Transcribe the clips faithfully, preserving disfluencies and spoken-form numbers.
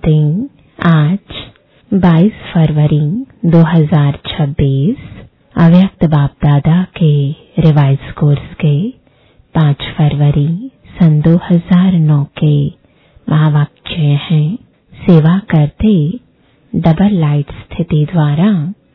दिन आज बाईस फरवरी दो हज़ार छब्बीस अव्यक्त बाप दादा के रिवाइज कोर्स के पाँच फरवरी सन दो हज़ार नौ के महावाक्य हैं। सेवा करते डबल लाइट स्थिति द्वारा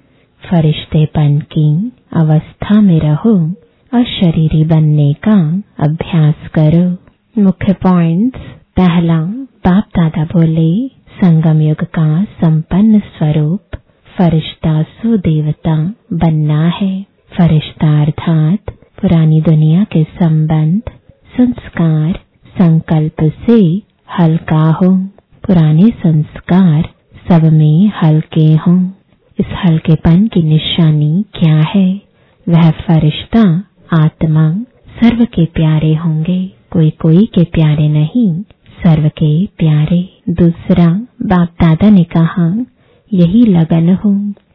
फरिश्तेपन की अवस्था में रहो और शरीरी बनने का अभ्यास करो। मुख्य पॉइंट्स। पहला, बाप दादा बोले संगम युग का संपन्न स्वरूप फरिश्ता सुदेवता बनना है। फरिश्ता अर्थात पुरानी दुनिया के संबंध, संस्कार, संकल्प से हल्का हो। पुराने संस्कार सब में हल्के हों। इस हल्केपन की निशानी क्या है? वह फरिश्ता आत्मा सर्व के प्यारे होंगे, कोई कोई के प्यारे नहीं, सर्व के प्यारे। दूसरा, बाप दादा ने कहा यही लगन हो,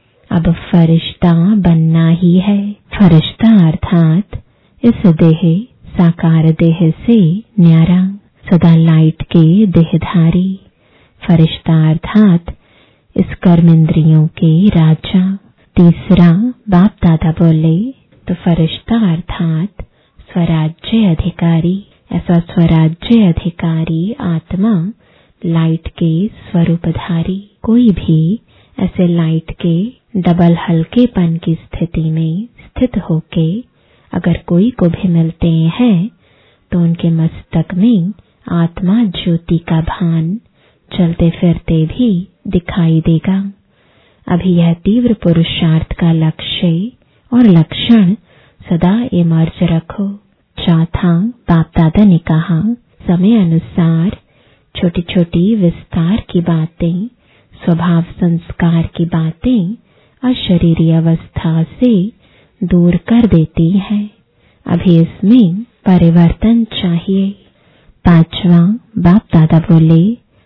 अब फरिश्ता बनना ही है। फरिश्ता अर्थात इस देह साकार देह से न्यारा, सदा लाइट के देहधारी। फरिश्ता अर्थात इस कर्मेंद्रियों के राजा। तीसरा, बाप दादा बोले तो फरिश्ता अर्थात स्वराज्य अधिकारी। ऐसा स्वराज्य अधिकारी आत्मा लाइट के स्वरूपधारी। कोई भी ऐसे लाइट के डबल हल्केपन की स्थिति में स्थित होके अगर कोई को भी मिलते हैं तो उनके मस्तक में आत्मा ज्योति का भान चलते फिरते भी दिखाई देगा। अभी यह तीव्र पुरुषार्थ का लक्ष्य और लक्षण सदा इमर्ज रखो। चौथा, बाप दादा ने कहा समय अनुसार छोटी छोटी विस्तार की बातें, स्वभाव संस्कार की बातें अशरीरी अवस्था से दूर कर देती है। अभी इसमें परिवर्तन चाहिए। पांचवा, बाप दादा बोले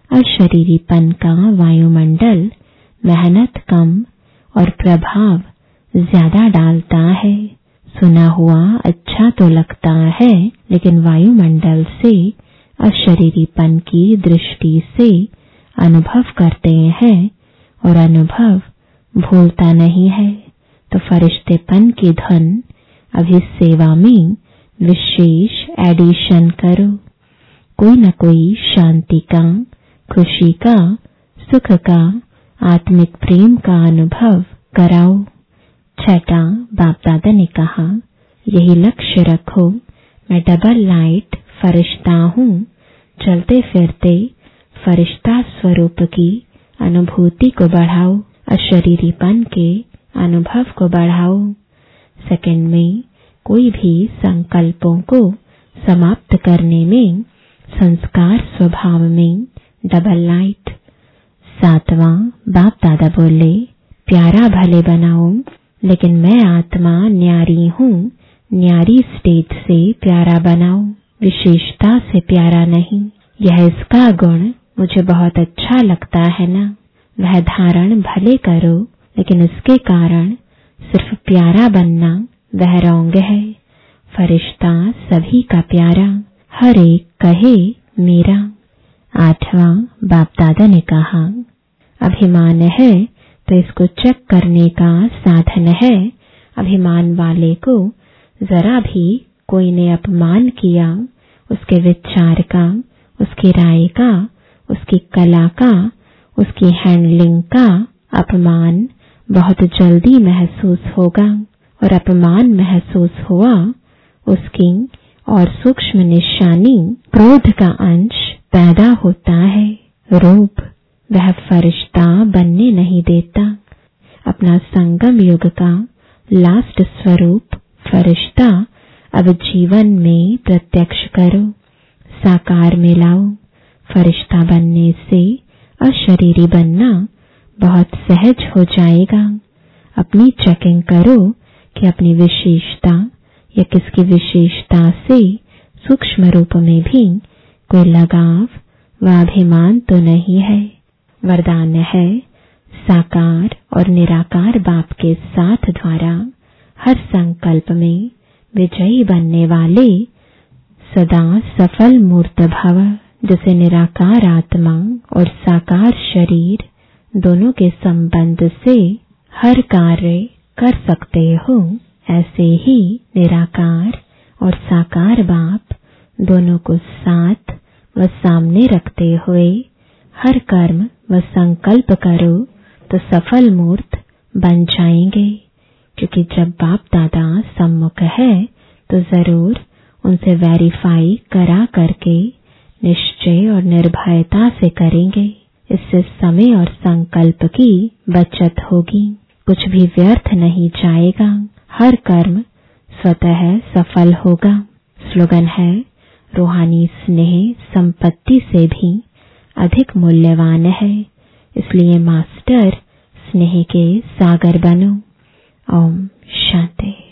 अशरीरीपन का वायुमंडल मेहनत कम और प्रभाव ज्यादा डालता है। सुना हुआ अच्छा तो लगता है, लेकिन वायुमंडल से अशरीरीपन की दृष्टि से अनुभव करते हैं और अनुभव भूलता नहीं है। तो फरिश्तेपन की धन अभी सेवा में विशेष एडिशन करो। कोई न कोई शांति का, खुशी का, सुख का, आत्मिक प्रेम का अनुभव कराओ। छठा, बाप दादा ने कहा यही लक्ष्य रखो, मैं डबल लाइट फरिश्ता हूँ। चलते फिरते फरिश्ता स्वरूप की अनुभूति को बढ़ाओ, अशरीरीपन के अनुभव को बढ़ाओ। सेकंड में कोई भी संकल्पों को समाप्त करने में, संस्कार स्वभाव में डबल लाइट। सातवां, बाप दादा बोले प्यारा भले बनाओ, लेकिन मैं आत्मा न्यारी हूँ, न्यारी स्टेज से प्यारा बनाओ, विशेषता से प्यारा नहीं। यह इसका गुण मुझे बहुत अच्छा लगता है ना, वह धारण भले करो, लेकिन इसके कारण सिर्फ प्यारा बनना वह रॉन्ग है। फरिश्ता सभी का प्यारा, हर एक कहे मेरा। आठवां, बाप दादा ने कहा अभिमान है तो इसको चेक करने का साधन है। अभिमान वाले को जरा भी कोई ने अपमान किया, उसके विचार का, उसकी राय का, उसकी कला का, उसकी हैंडलिंग का अपमान बहुत जल्दी महसूस होगा। और अपमान महसूस हुआ, उसकी और सूक्ष्म निशानी क्रोध का अंश पैदा होता है। रूप वह फरिश्ता बनने नहीं देता। अपना संगम युग का लास्ट स्वरूप फरिश्ता अब जीवन में प्रत्यक्ष करो, साकार में लाओ। फरिश्ता बनने से अशरीरी बनना बहुत सहज हो जाएगा। अपनी चेकिंग करो कि अपनी विशेषता या किसकी विशेषता से सूक्ष्म रूप में भी कोई लगाव व अभिमान तो नहीं है। वरदान है साकार और निराकार बाप के साथ द्वारा हर संकल्प में विजयी बनने वाले सदा सफल मूर्त भव। जिसे निराकार आत्मा और साकार शरीर दोनों के संबंध से हर कार्य कर सकते हो, ऐसे ही निराकार और साकार बाप दोनों को साथ व सामने रखते हुए हर कर्म व संकल्प करो तो सफल मूर्त बन जाएंगे। क्योंकि जब बाप दादा सम्मुख है तो जरूर उनसे वेरीफाई करा करके निश्चय और निर्भयता से करेंगे। इससे समय और संकल्प की बचत होगी, कुछ भी व्यर्थ नहीं जाएगा, हर कर्म स्वतः सफल होगा। स्लोगन है, रूहानी स्नेह संपत्ति से भी अधिक मूल्यवान है, इसलिए मास्टर स्नेह के सागर बनो। ओम शांति।